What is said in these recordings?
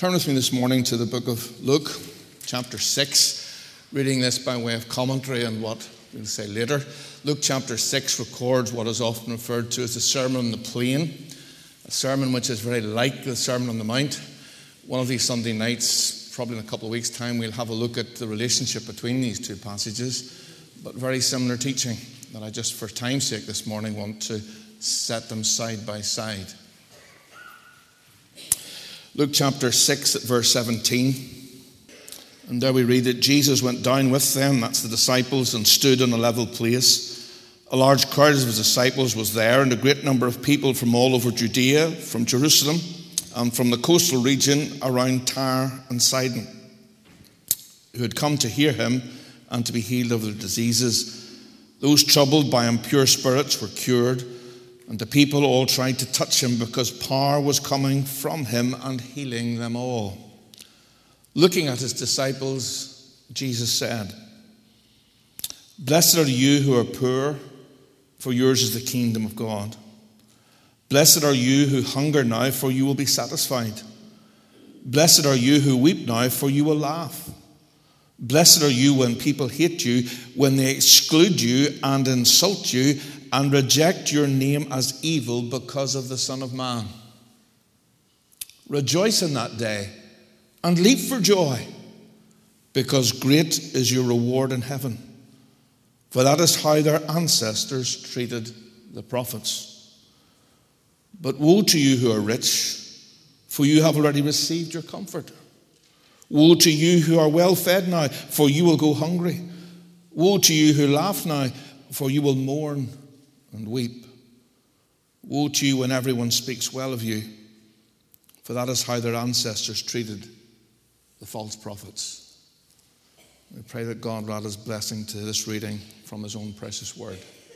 Turn with me this morning to the book of Luke, chapter 6, reading this by way of commentary and what we'll say later. Luke chapter 6 records what is often referred to as the Sermon on the Plain, a sermon which is very like the Sermon on the Mount. One of these Sunday nights, probably in a couple of weeks' time, we'll have a look at the relationship between these two passages, but very similar teaching that I just for time's sake this morning want to set them side by side. Luke chapter 6 at verse 17. And there we read that Jesus went down with them, that's the disciples, and stood on a level place. A large crowd of his disciples was there, and a great number of people from all over Judea, from Jerusalem, and from the coastal region around Tyre and Sidon, who had come to hear him and to be healed of their diseases. Those troubled by impure spirits were cured, and the people all tried to touch him because power was coming from him and healing them all. Looking at his disciples, Jesus said, "Blessed are you who are poor, for yours is the kingdom of God. Blessed are you who hunger now, for you will be satisfied. Blessed are you who weep now, for you will laugh. Blessed are you when people hate you, when they exclude you and insult you and reject your name as evil because of the Son of Man. Rejoice in that day and leap for joy, because great is your reward in heaven. For that is how their ancestors treated the prophets. But woe to you who are rich, for you have already received your comfort. Woe to you who are well fed now, for you will go hungry. Woe to you who laugh now, for you will mourn and weep. Woe to you when everyone speaks well of you, for that is how their ancestors treated the false prophets." We pray that God will add his blessing to this reading from his own precious word.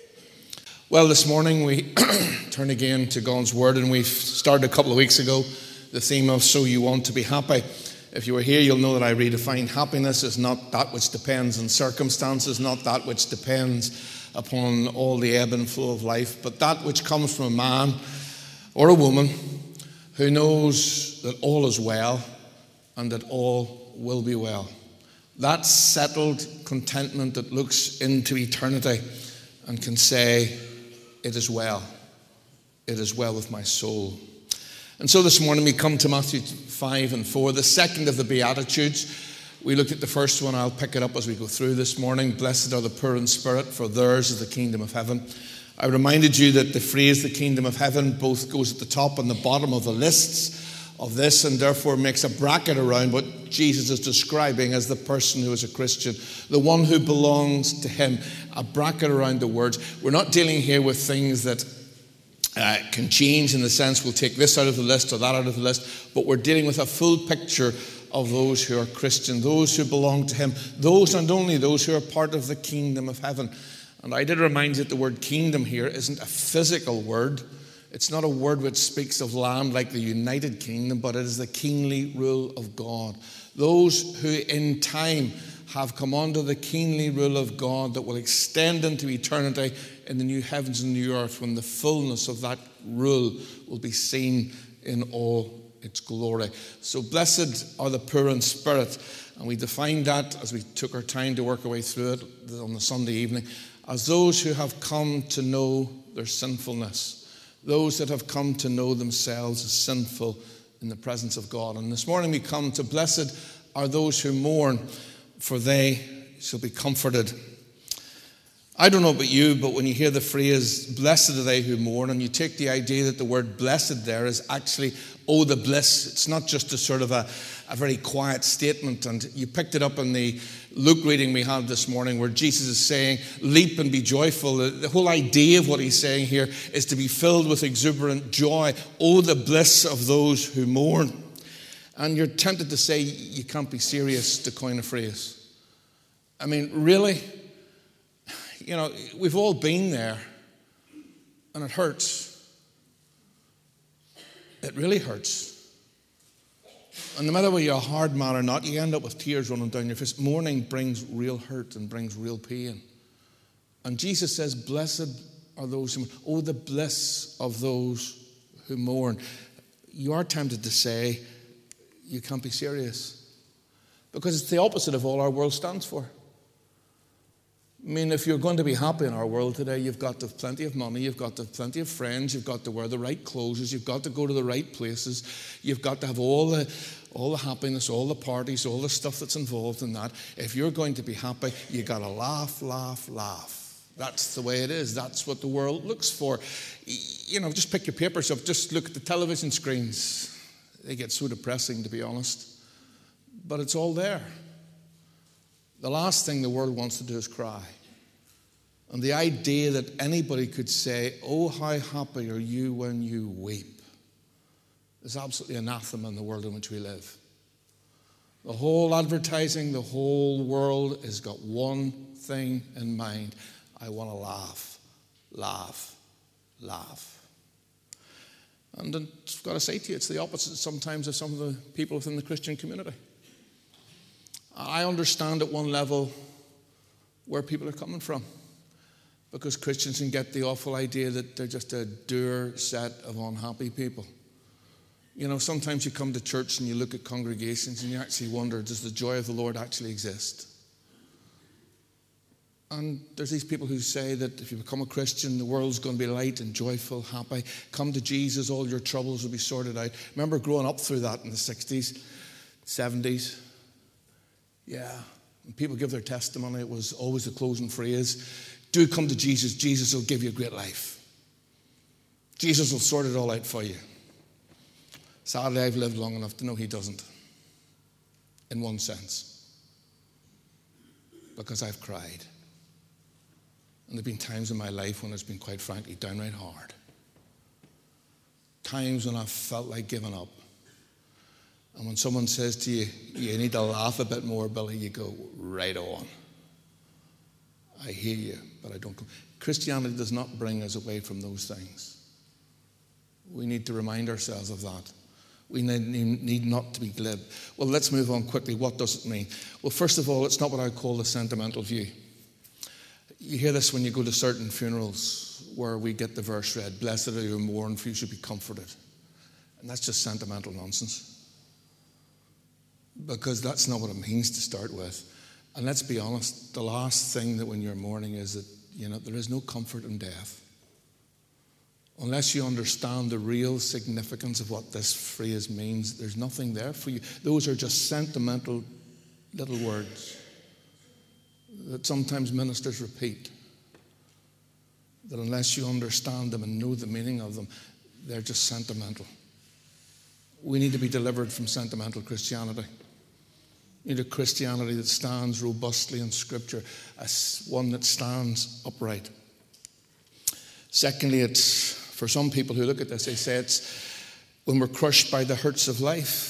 Well, this morning we turn again to God's word, and we've started a couple of weeks ago the theme of "So You Want to Be Happy." If you were here, you'll know that I redefine happiness as not that which depends on circumstances, not that which depends upon all the ebb and flow of life, but that which comes from a man or a woman who knows that all is well and that all will be well. That settled contentment that looks into eternity and can say, "It is well. It is well with my soul." And so this morning we come to Matthew 5 and 4, the second of the Beatitudes. We looked at the first one. I'll pick it up as we go through this morning. Blessed are the poor in spirit, for theirs is the kingdom of heaven. I reminded you that the phrase "the kingdom of heaven" both goes at the top and the bottom of the lists of this, and therefore makes a bracket around what Jesus is describing as the person who is a Christian, the one who belongs to him, a bracket around the words. We're not dealing here with things that can change in the sense we'll take this out of the list or that out of the list, but we're dealing with a full picture of those who are Christian, those who belong to him, those and only those who are part of the kingdom of heaven. And I did remind you that the word kingdom here isn't a physical word. It's not a word which speaks of land like the United Kingdom, but it is the kingly rule of God. Those who in time have come under the kingly rule of God that will extend into eternity in the new heavens and new earth, when the fullness of that rule will be seen in all its glory. So blessed are the poor in spirit, and we defined that as we took our time to work our way through it on the Sunday evening, as those who have come to know their sinfulness, those that have come to know themselves as sinful in the presence of God. And this morning we come to blessed are those who mourn, for they shall be comforted. I don't know about you, but when you hear the phrase "blessed are they who mourn," and you take the idea that the word blessed there is actually, oh, the bliss. It's not just a sort of a very quiet statement. And you picked it up in the Luke reading we had this morning, where Jesus is saying, "Leap and be joyful." The whole idea of what he's saying here is to be filled with exuberant joy. Oh, the bliss of those who mourn. And you're tempted to say, you can't be serious, to coin a phrase. I mean, really? You know, we've all been there, and it hurts. It really hurts. And no matter whether you're a hard man or not, you end up with tears running down your face. Mourning brings real hurt and brings real pain. And Jesus says, "Blessed are those who mourn." Oh, the bliss of those who mourn. You are tempted to say, you can't be serious. Because it's the opposite of all our world stands for. I mean, if you're going to be happy in our world today, you've got to have plenty of money, you've got to have plenty of friends, you've got to wear the right clothes, you've got to go to the right places, you've got to have all the happiness, all the parties, all the stuff that's involved in that. If you're going to be happy, you've got to laugh, laugh, laugh. That's the way it is. That's what the world looks for. You know, just pick your papers up, just look at the television screens. They get so depressing, to be honest. But it's all there. The last thing the world wants to do is cry. And the idea that anybody could say, oh, how happy are you when you weep, is absolutely anathema in the world in which we live. The whole advertising, the whole world has got one thing in mind. I want to laugh, laugh, laugh. And I've got to say to you, it's the opposite sometimes of some of the people within the Christian community. I understand at one level where people are coming from, because Christians can get the awful idea that they're just a dour set of unhappy people. You know, sometimes you come to church and you look at congregations and you actually wonder, does the joy of the Lord actually exist? And there's these people who say that if you become a Christian, the world's going to be light and joyful, happy. Come to Jesus, all your troubles will be sorted out. Remember growing up through that in the 60s, 70s? Yeah, when people give their testimony, it was always the closing phrase, do come to Jesus. Jesus will give you a great life. Jesus will sort it all out for you. Sadly, I've lived long enough to know he doesn't, in one sense, because I've cried. And there have been times in my life when it's been, quite frankly, downright hard. Times when I've felt like giving up. And when someone says to you, you need to laugh a bit more, Billy, you go, right on. I hear you, but I don't. Christianity does not bring us away from those things. We need to remind ourselves of that. We need not to be glib. Well, let's move on quickly. What does it mean? Well, first of all, it's not what I call the sentimental view. You hear this when you go to certain funerals where we get the verse read, blessed are you who mourn, for you should be comforted. And that's just sentimental nonsense. Because that's not what it means to start with. And let's be honest, the last thing that when you're mourning is that, you know, there is no comfort in death. Unless you understand the real significance of what this phrase means, there's nothing there for you. Those are just sentimental little words that sometimes ministers repeat. That unless you understand them and know the meaning of them, they're just sentimental. We need to be delivered from sentimental Christianity. We need a Christianity that stands robustly in Scripture, as one that stands upright. Secondly, it's for some people who look at this, they say it's when we're crushed by the hurts of life.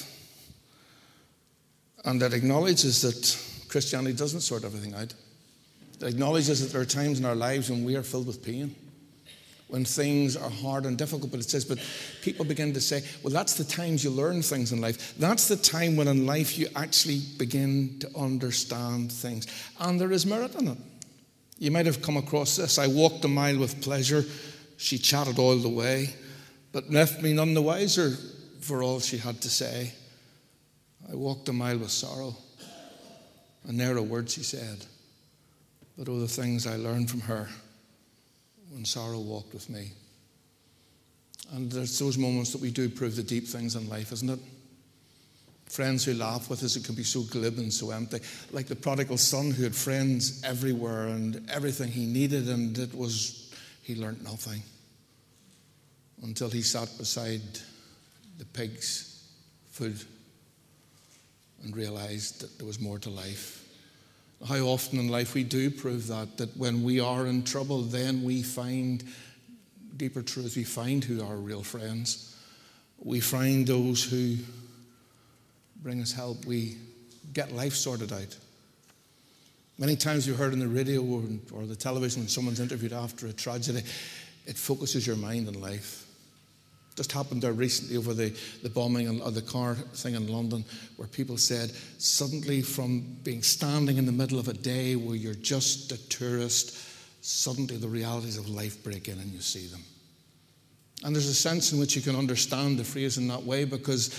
And that acknowledges that Christianity doesn't sort everything out. It acknowledges that there are times in our lives when we are filled with pain, when things are hard and difficult. But it says, but people begin to say, well, that's the times you learn things in life. That's the time when in life you actually begin to understand things. And there is merit in it. You might have come across this. I walked a mile with pleasure. She chatted all the way, but left me none the wiser for all she had to say. I walked a mile with sorrow, and ne'er a word she said. But oh, the things I learned from her when sorrow walked with me. And there's those moments that we do prove the deep things in life, isn't it? Friends who laugh with us, it can be so glib and so empty. Like the prodigal son who had friends everywhere and everything he needed, and he learnt nothing until he sat beside the pigs' food and realized that there was more to life. How often in life we do prove that when we are in trouble, then we find deeper truth. We find who are real friends. We find those who bring us help. We get life sorted out. Many times you've heard on the radio or the television when someone's interviewed after a tragedy, it focuses your mind on life. Just happened there recently over the bombing of the car thing in London, where people said suddenly from being standing in the middle of a day where you're just a tourist, suddenly the realities of life break in and you see them. And there's a sense in which you can understand the phrase in that way, because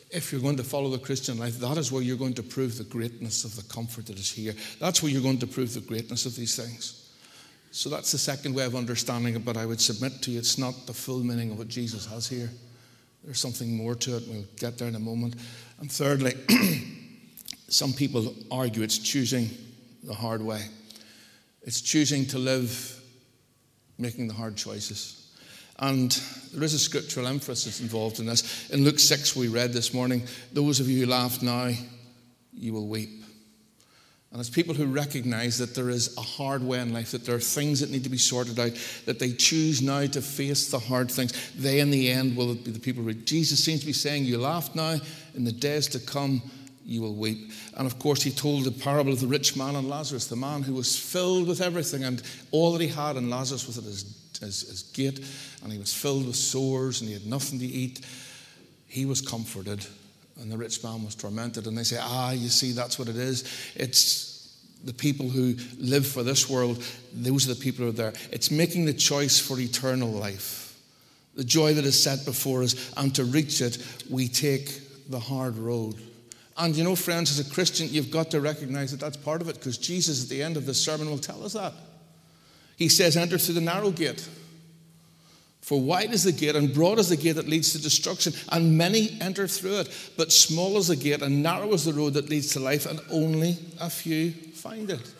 If you're going to follow the Christian life, that is where you're going to prove the greatness of the comfort that is here. That's where you're going to prove the greatness of these things. So that's the second way of understanding it, but I would submit to you it's not the full meaning of what Jesus has here. There's something more to it. We'll get there in a moment. And thirdly, some people argue it's choosing the hard way. It's choosing to live making the hard choices. And there is a scriptural emphasis involved in this. In Luke 6 we read this morning, those of you who laugh now, you will weep. And it's people who recognize that there is a hard way in life, that there are things that need to be sorted out, that they choose now to face the hard things. They in the end will be the people who Jesus seems to be saying, you laugh now, in the days to come you will weep. And of course he told the parable of the rich man and Lazarus, the man who was filled with everything and all that he had, and Lazarus was at his gate, and he was filled with sores and he had nothing to eat. He was comforted, and the rich man was tormented. And they say, you see, that's what it is. It's the people who live for this world, those are the people who are there. It's making the choice for eternal life, the joy that is set before us, and to reach it, we take the hard road. And you know, friends, as a Christian, you've got to recognize that that's part of it, because Jesus at the end of this sermon will tell us that. He says, enter through the narrow gate. For wide is the gate and broad is the gate that leads to destruction, and many enter through it. But small is the gate and narrow is the road that leads to life, and only a few find it.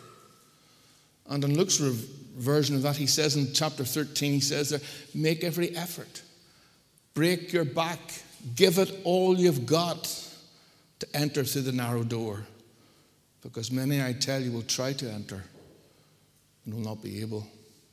And in Luke's version of that, he says in chapter 13, he says there, make every effort. Break your back. Give it all you've got to enter through the narrow door. Because many, I tell you, will try to enter and will not be able.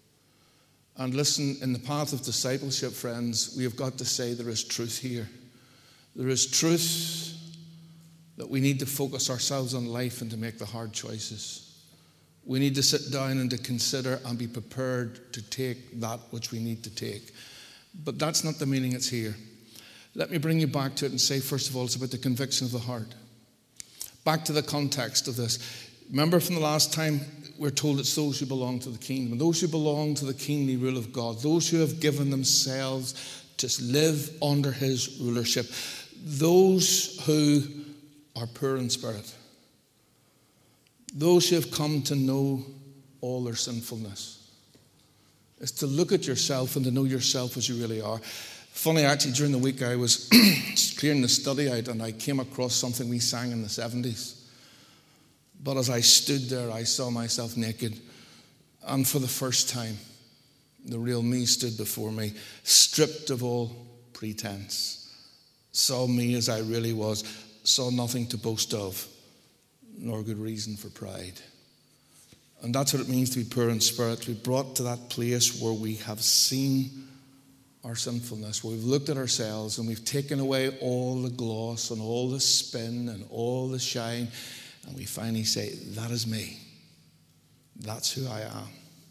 And listen, in the path of discipleship, friends, we have got to say there is truth here. There is truth that we need to focus ourselves on life and to make the hard choices. We need to sit down and to consider and be prepared to take that which we need to take. But that's not the meaning it's here. Let me bring you back to it and say, first of all, it's about the conviction of the heart. Back to the context of this. Remember from the last time, we're told it's those who belong to the kingdom, those who belong to the kingly rule of God, those who have given themselves to live under his rulership, those who are poor in spirit, those who have come to know all their sinfulness. It's to look at yourself and to know yourself as you really are. Funny, actually, during the week I was clearing the study out and I came across something we sang in the 70s. But as I stood there, I saw myself naked. And for the first time, the real me stood before me, stripped of all pretense. Saw me as I really was, saw nothing to boast of, nor good reason for pride. And that's what it means to be poor in spirit, to be brought to that place where we have seen our sinfulness, where we've looked at ourselves and we've taken away all the gloss and all the spin and all the shine, and we finally say, that is me. That's who I am.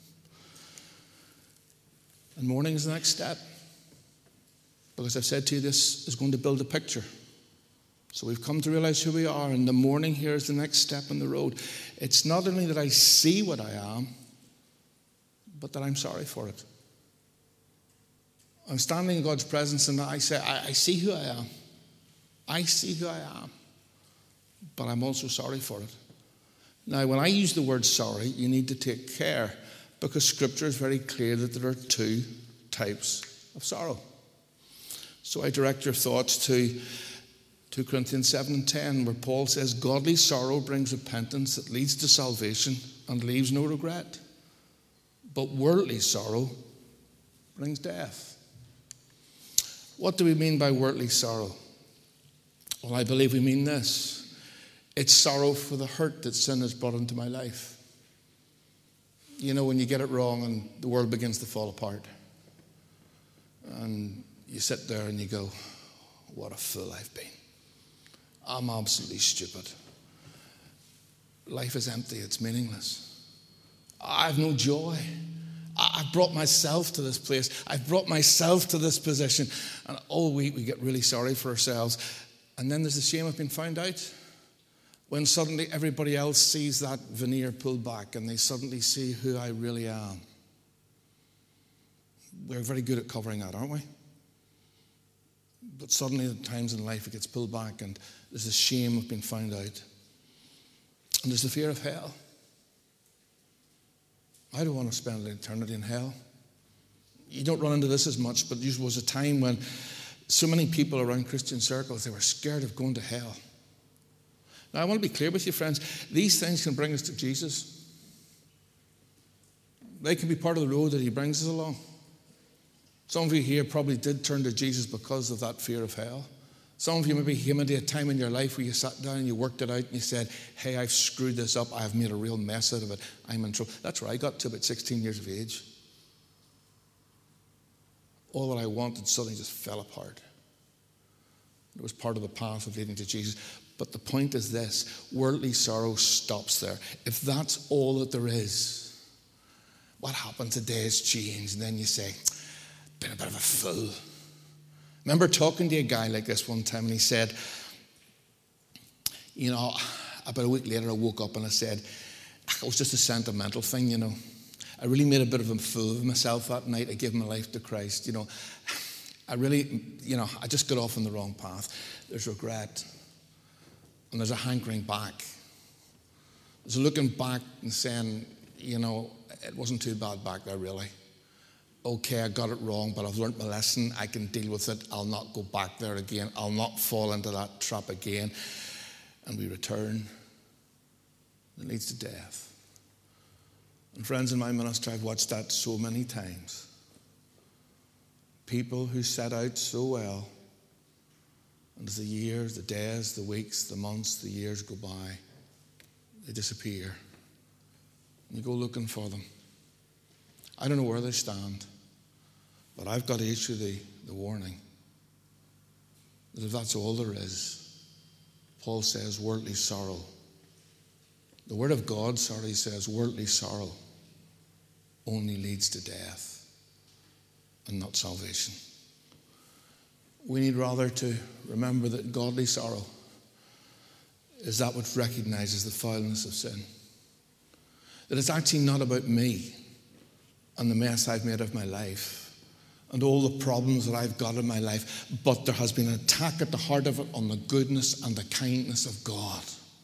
And mourning is the next step. Because I've said to you, this is going to build a picture. So we've come to realize who we are, and the mourning here is the next step in the road. It's not only that I see what I am, but that I'm sorry for it. I'm standing in God's presence and I say, I see who I am. I see who I am. But I'm also sorry for it. Now, when I use the word sorry, you need to take care, because Scripture is very clear that there are two types of sorrow. So I direct your thoughts to 2 Corinthians 7 and 10, where Paul says, godly sorrow brings repentance that leads to salvation and leaves no regret. But worldly sorrow brings death. What do we mean by worldly sorrow? Well, I believe we mean this. It's sorrow for the hurt that sin has brought into my life. You know, when you get it wrong and the world begins to fall apart, and you sit there and you go, what a fool I've been. I'm absolutely stupid. Life is empty, it's meaningless. I have no joy. I've brought myself to this place. I've brought myself to this position. And all week we get really sorry for ourselves. And then there's the shame of being found out. When suddenly everybody else sees that veneer pulled back and they suddenly see who I really am. We're very good at covering that, aren't we? But suddenly at times in life it gets pulled back, and there's the shame of being found out. And there's the fear of hell. I don't want to spend an eternity in hell. You don't run into this as much, but there was a time when so many people around Christian circles, they were scared of going to hell. Now, I want to be clear with you, friends. These things can bring us to Jesus. They can be part of the road that he brings us along. Some of you here probably did turn to Jesus because of that fear of hell. Some of you maybe came into a time in your life where you sat down and you worked it out and you said, hey, I've screwed this up. I've made a real mess out of it. I'm in trouble. That's where I got to about 16 years of age. All that I wanted suddenly just fell apart. It was part of the path of leading to Jesus. But the point is this: worldly sorrow stops there. If that's all that there is, what happened today has changed. And then you say, been a bit of a fool. Remember talking to a guy like this one time, and he said, you know, about a week later I woke up and I said, it was just a sentimental thing, you know. I really made a bit of a fool of myself that night. I gave my life to Christ, you know. I just got off on the wrong path. There's regret. And there's a hankering back. There's a looking back and saying, you know, it wasn't too bad back there, really. Okay, I got it wrong, but I've learned my lesson. I can deal with it. I'll not go back there again. I'll not fall into that trap again. And we return. It leads to death. And friends, in my ministry, I've watched that so many times. People who set out so well, and as the years, the days, the weeks, the months, the years go by, they disappear. And you go looking for them. I don't know where they stand, but I've got to issue the warning that if that's all there is, Paul says worldly sorrow. The Word of God, says worldly sorrow only leads to death and not salvation. We need rather to remember that godly sorrow is that which recognizes the foulness of sin. That it's actually not about me and the mess I've made of my life and all the problems that I've got in my life, but there has been an attack at the heart of it on the goodness and the kindness of God.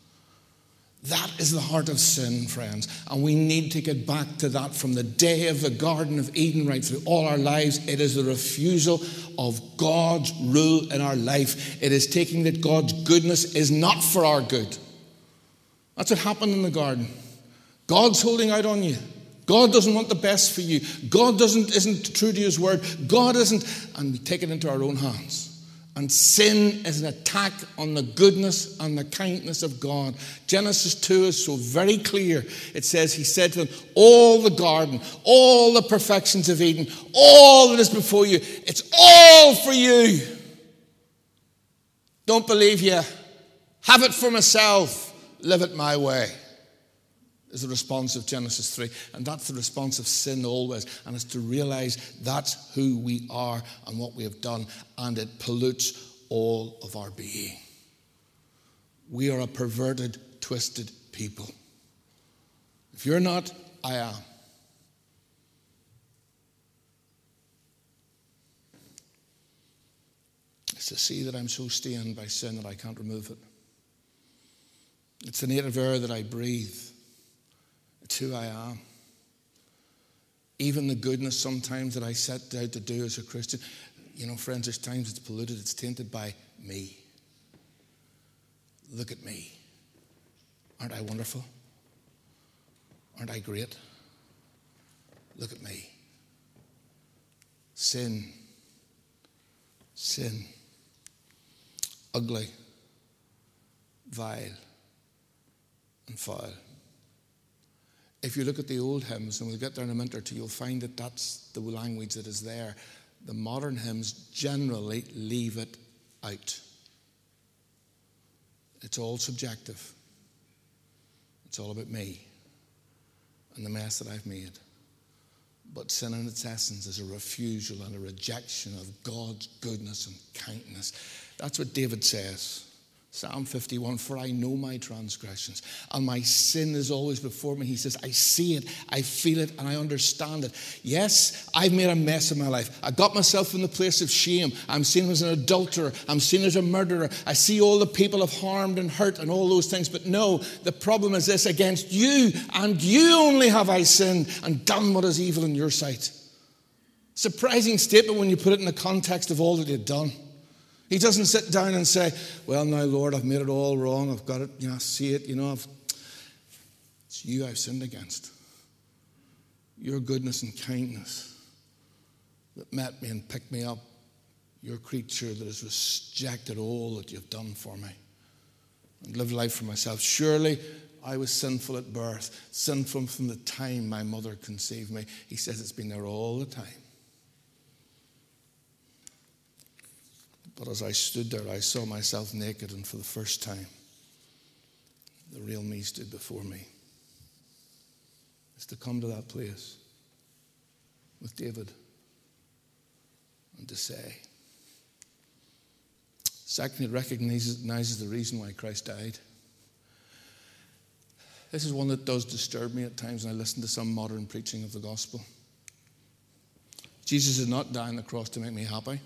That is the heart of sin, friends, and we need to get back to that from the day of the Garden of Eden right through all our lives. It is the refusal of God's rule in our life. It is taking that God's goodness is not for our good. That's what happened in the garden. God's holding out on you. God doesn't want the best for you. God isn't true to his word. God isn't, and we take it into our own hands. And sin is an attack on the goodness and the kindness of God. Genesis 2 is so very clear. It says, he said to them, all the garden, all the perfections of Eden, all that is before you, it's all for you. Don't believe you. Have it for myself. Live it my way. Is the response of Genesis 3. And that's the response of sin always. And it's to realize that's who we are and what we have done. And it pollutes all of our being. We are a perverted, twisted people. If you're not, I am. It's to see that I'm so stained by sin that I can't remove it. It's the native air that I breathe. It's who I am. Even the goodness sometimes that I set out to do as a Christian, you know, friends, there's times it's polluted, it's tainted by me. Look at me. Aren't I wonderful? Aren't I great? Look at me. Sin. Sin. Ugly. Vile. And foul. If you look at the old hymns, and we'll get there in a minute or two, you'll find that that's the language that is there. The modern hymns generally leave it out. It's all subjective. It's all about me and the mess that I've made. But sin in its essence is a refusal and a rejection of God's goodness and kindness. That's what David says. Psalm 51, for I know my transgressions, and my sin is always before me. He says, I see it, I feel it, and I understand it. Yes, I've made a mess of my life. I got myself in the place of shame. I'm seen as an adulterer. I'm seen as a murderer. I see all the people have harmed and hurt and all those things. But no, the problem is this: against you, and you only have I sinned and done what is evil in your sight. Surprising statement when you put it in the context of all that he'd done. He doesn't sit down and say, well, now, Lord, I've made it all wrong. I've got it, I see it, it's you I've sinned against. Your goodness and kindness that met me and picked me up. Your creature that has rejected all that you've done for me and lived life for myself. Surely I was sinful at birth, sinful from the time my mother conceived me. He says it's been there all the time. But as I stood there, I saw myself naked, and for the first time, the real me stood before me. It's to come to that place with David and to say. Secondly, it recognizes the reason why Christ died. This is one that does disturb me at times when I listen to some modern preaching of the gospel. Jesus did not die on the cross to make me happy.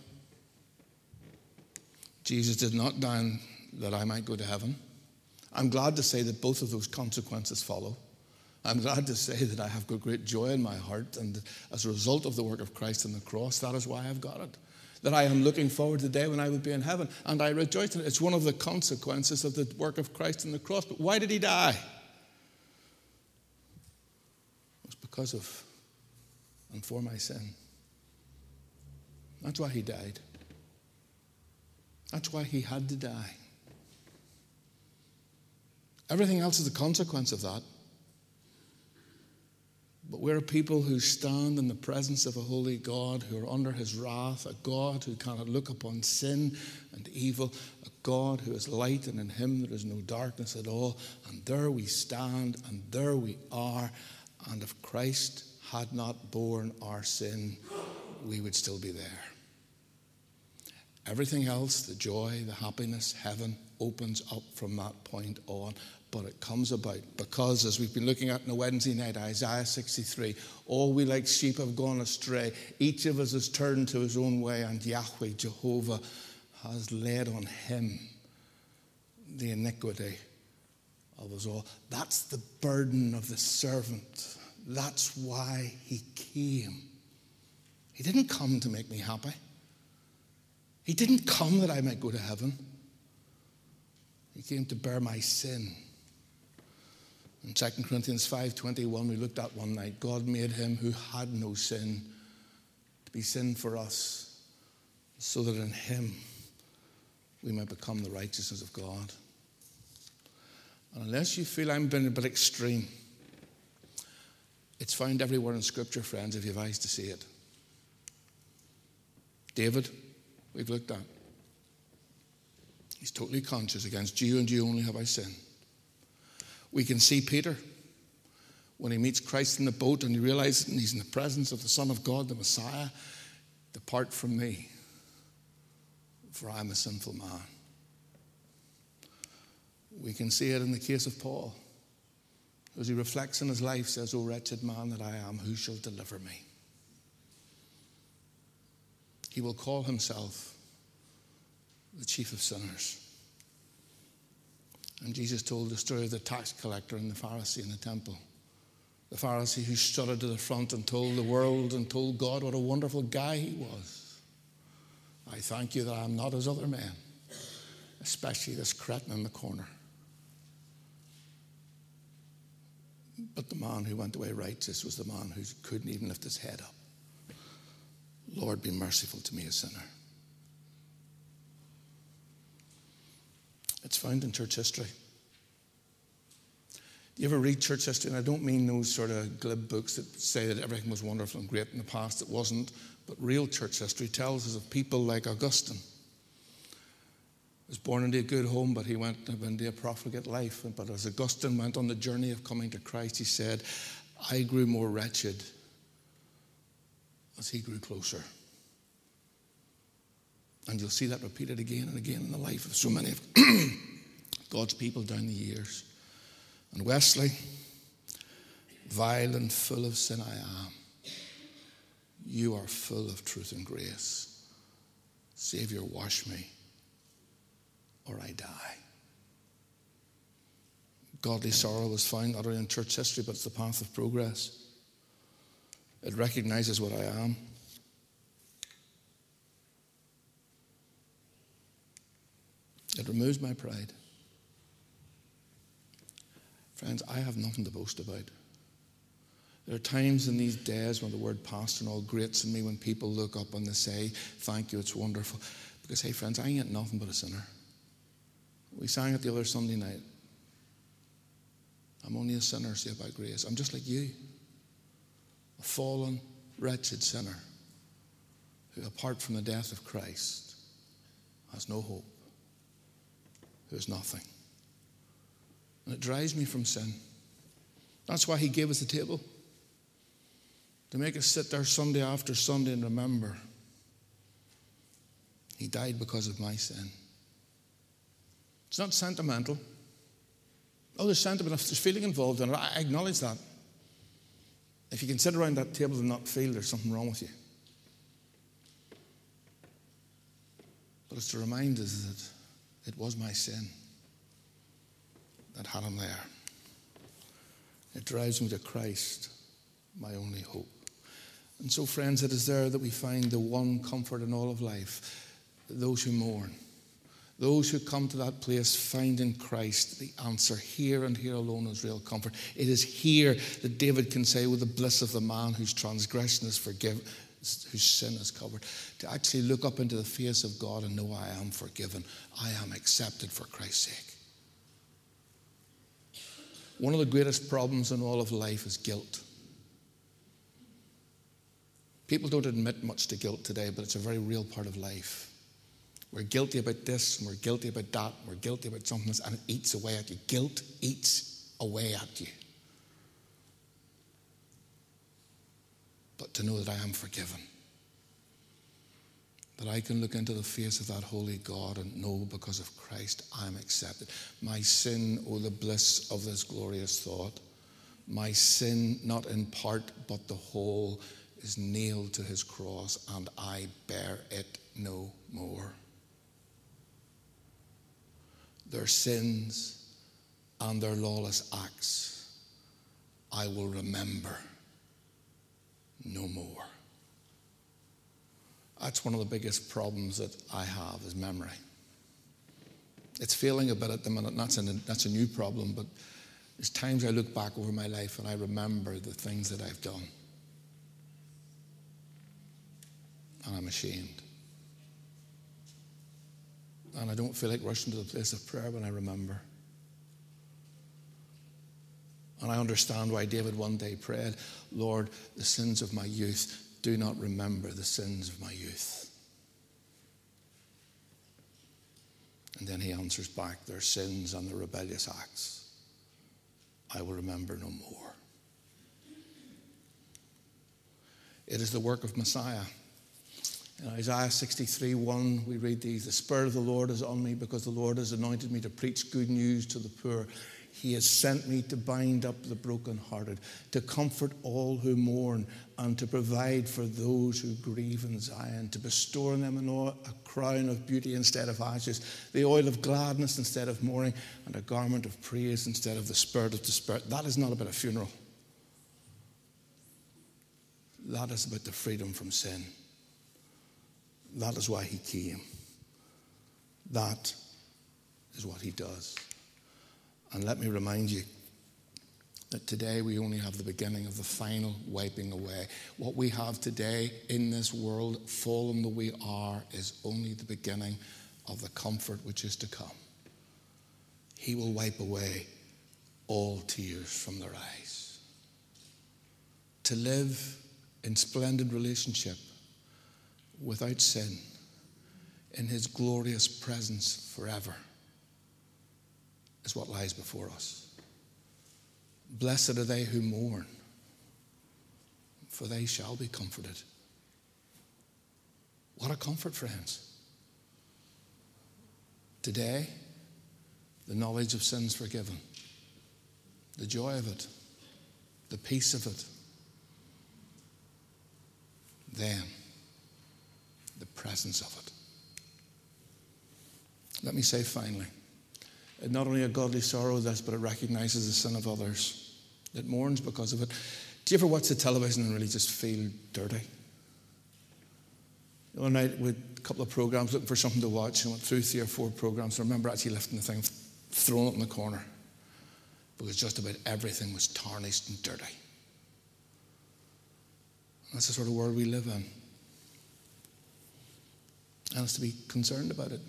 Jesus did not die that I might go to heaven. I'm glad to say that both of those consequences follow. I'm glad to say that I have got great joy in my heart, and as a result of the work of Christ on the cross, that is why I've got it. That I am looking forward to the day when I will be in heaven, and I rejoice in it. It's one of the consequences of the work of Christ on the cross. But why did he die? It was because of and for my sin. That's why he died. That's why he had to die. Everything else is a consequence of that. But we're a people who stand in the presence of a holy God, who are under his wrath, a God who cannot look upon sin and evil, a God who is light, and in him there is no darkness at all. And there we stand, and there we are. And if Christ had not borne our sin, we would still be there. Everything else, the joy, the happiness, heaven, opens up from that point on. But it comes about because, as we've been looking at on a Wednesday night, Isaiah 63, all we like sheep have gone astray. Each of us has turned to his own way, and Yahweh, Jehovah, has laid on him the iniquity of us all. That's the burden of the servant. That's why he came. He didn't come to make me happy. He didn't come that I might go to heaven. He came to bear my sin. In 2 Corinthians 5:21, we looked at one night, God made him who had no sin to be sin for us, so that in him we might become the righteousness of God. And unless you feel I'm being a bit extreme, it's found everywhere in Scripture, friends, if you have eyes to see it. David, we've looked at. He's totally conscious. Against you and you only have I sinned. We can see Peter when he meets Christ in the boat and he realizes he's in the presence of the Son of God, the Messiah. Depart from me, for I am a sinful man. We can see it in the case of Paul. As he reflects on his life, says, O wretched man that I am, who shall deliver me? He will call himself the chief of sinners. And Jesus told the story of the tax collector and the Pharisee in the temple. The Pharisee who strutted to the front and told the world and told God what a wonderful guy he was. I thank you that I'm not as other men, especially this cretin in the corner. But the man who went away righteous was the man who couldn't even lift his head up. Lord, be merciful to me, a sinner. It's found in church history. Do you ever read church history? And I don't mean those sort of glib books that say that everything was wonderful and great in the past. It wasn't. But real church history tells us of people like Augustine. He was born into a good home, but he went into a profligate life. But as Augustine went on the journey of coming to Christ, he said, I grew more wretched as he grew closer. And you'll see that repeated again and again in the life of so many of God's people down the years. And Wesley, vile and full of sin I am. You are full of truth and grace. Savior, wash me, or I die. Godly sorrow was found not only in church history, but it's the path of progress. It recognizes what I am. It removes my pride. Friends, I have nothing to boast about. There are times in these days when the word pastor and all grates in me, when people look up and they say, thank you, it's wonderful. Because, hey, friends, I ain't nothing but a sinner. We sang it the other Sunday night. I'm only a sinner saved by grace. I'm just like you. A fallen, wretched sinner who, apart from the death of Christ, has no hope, who is nothing. And it drives me from sin. That's why he gave us the table. To make us sit there Sunday after Sunday and remember he died because of my sin. It's not sentimental. Oh, there's sentiment, there's feeling involved in it. I acknowledge that. If you can sit around that table and not feel, there's something wrong with you. But it's to remind us that it was my sin that had him there. It drives me to Christ, my only hope. And so, friends, it is there that we find the one comfort in all of life. Those who mourn, those who come to that place, find in Christ the answer. Here and here alone is real comfort. It is here that David can say, with the bliss of the man whose transgression is forgiven, whose sin is covered. To actually look up into the face of God and know I am forgiven. I am accepted for Christ's sake. One of the greatest problems in all of life is guilt. People don't admit much to guilt today, but it's a very real part of life. We're guilty about this, and we're guilty about that, and we're guilty about something else, and it eats away at you. Guilt eats away at you. But to know that I am forgiven, that I can look into the face of that holy God and know because of Christ I am accepted. My sin, oh, the bliss of this glorious thought. My sin, not in part, but the whole, is nailed to his cross, and I bear it no more. Their sins and their lawless acts I will remember no more. That's one of the biggest problems that I have, is memory. It's failing a bit at the minute, and that's a new problem, but there's times I look back over my life and I remember the things that I've done. And I'm ashamed. And I don't feel like rushing to the place of prayer when I remember. And I understand why David one day prayed, Lord, the sins of my youth, do not remember the sins of my youth. And then he answers back, their sins and their rebellious acts I will remember no more. It is the work of Messiah. In Isaiah 63:1, we read these, the Spirit of the Lord is on me because the Lord has anointed me to preach good news to the poor. He has sent me to bind up the brokenhearted, to comfort all who mourn, and to provide for those who grieve in Zion, to bestow on them a crown of beauty instead of ashes, the oil of gladness instead of mourning, and a garment of praise instead of the spirit of despair. That is not about a funeral. That is about the freedom from sin. That is why he came. That is what he does. And let me remind you that today we only have the beginning of the final wiping away. What we have today in this world, fallen though we are, is only the beginning of the comfort which is to come. He will wipe away all tears from their eyes. To live in splendid relationship without sin in his glorious presence forever is what lies before us. Blessed are they who mourn, for they shall be comforted. What a comfort, friends. Today, the the knowledge of sins forgiven, the joy of it, the peace of it, then the presence of it. Let me say finally, it not only a godly sorrow this, but it recognizes the sin of others. It mourns because of it. Do you ever watch the television and really just feel dirty? The other night we had a couple of programs looking for something to watch and went through 3 or 4 programs. I remember actually lifting the thing, throwing it in the corner, because just about everything was tarnished and dirty. That's the sort of world we live in. And it's to be concerned about it.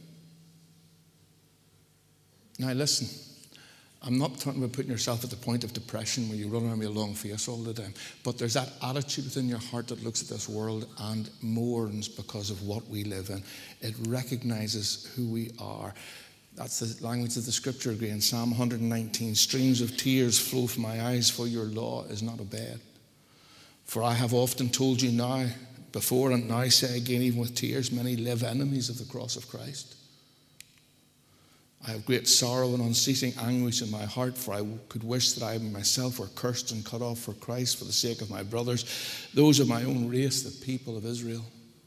Now listen, I'm not talking about putting yourself at the point of depression where you run around with a long face all the time, but there's that attitude within your heart that looks at this world and mourns because of what we live in. It recognizes who we are. That's the language of the scripture again. Psalm 119, streams of tears flow from my eyes, for your law is not obeyed. For I have often told you now, before and now say again, even with tears, many live enemies of the cross of Christ. I have great sorrow and unceasing anguish in my heart, for I could wish that I myself were cursed and cut off for Christ, for the sake of my brothers, those of my own race, the people of Israel.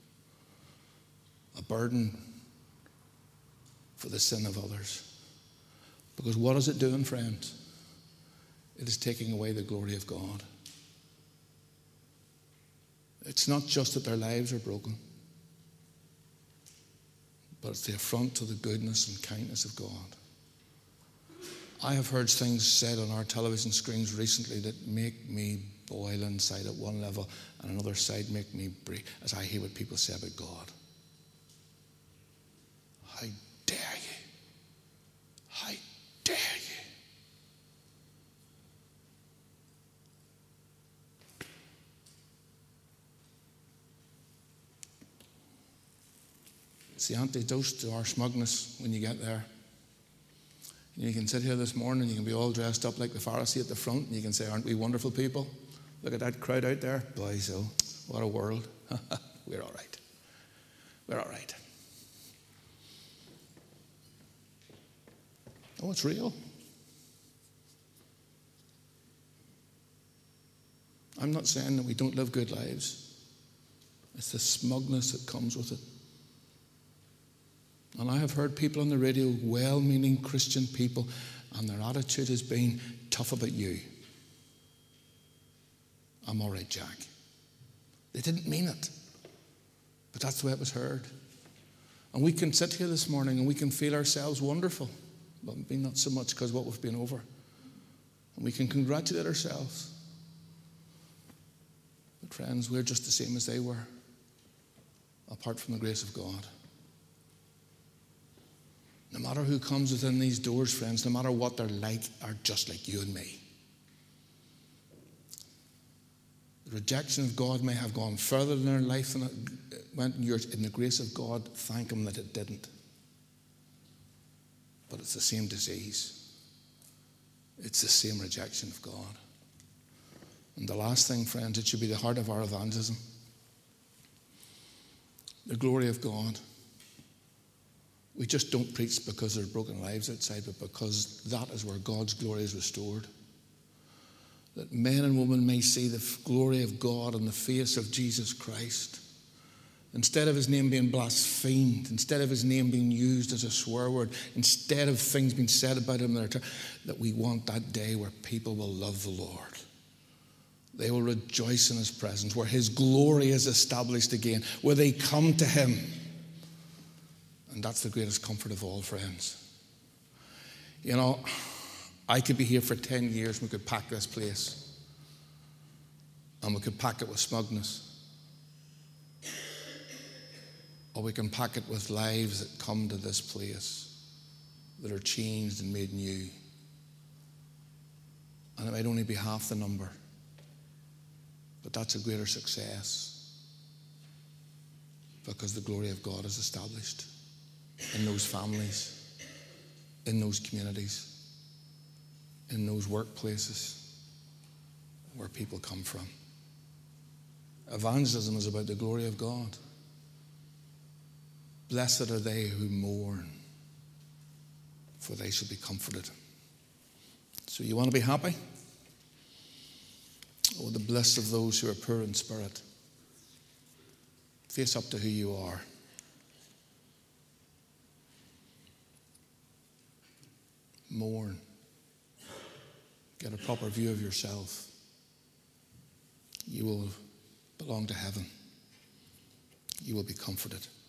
A burden for the sin of others. Because what is it doing, friends? It is taking away the glory of God. It's not just that their lives are broken, but it's the affront to the goodness and kindness of God. I have heard things said on our television screens recently that make me boil inside at one level, and another side make me breathe, as I hear what people say about God. How dare you? How dare you? It's the antidote to our smugness when you get there. You can sit here this morning and you can be all dressed up like the Pharisee at the front and you can say, aren't we wonderful people? Look at that crowd out there. Boy, so what a world. We're all right. We're all right. Oh, it's real. I'm not saying that we don't live good lives. It's the smugness that comes with it. And I have heard people on the radio, well-meaning Christian people, and their attitude has been tough about you. I'm all right, Jack. They didn't mean it, but that's the way it was heard. And we can sit here this morning and we can feel ourselves wonderful, but maybe not so much because of what we've been over. And we can congratulate ourselves. But friends, we're just the same as they were, apart from the grace of God. No matter who comes within these doors, friends, no matter what they're like, are just like you and me. The rejection of God may have gone further in their life than it went in yours. In the grace of God, thank Him that it didn't. But it's the same disease. It's the same rejection of God. And the last thing, friends, it should be the heart of our evangelism. The glory of God. We just don't preach because there are broken lives outside, but because that is where God's glory is restored. That men and women may see the glory of God on the face of Jesus Christ. Instead of His name being blasphemed, instead of His name being used as a swear word, instead of things being said about Him, that we want that day where people will love the Lord. They will rejoice in His presence, where His glory is established again, where they come to Him. And that's the greatest comfort of all, friends. You know, I could be here for 10 years and we could pack this place. And we could pack it with smugness. Or we can pack it with lives that come to this place that are changed and made new. And it might only be half the number. But that's a greater success. Because the glory of God is established in those families, in those communities, in those workplaces where people come from. Evangelism is about the glory of God. Blessed are they who mourn, for they shall be comforted. So you want to be happy? Oh, the bliss of those who are poor in spirit. Face up to who you are. Mourn. Get a proper view of yourself. You will belong to heaven. You will be comforted.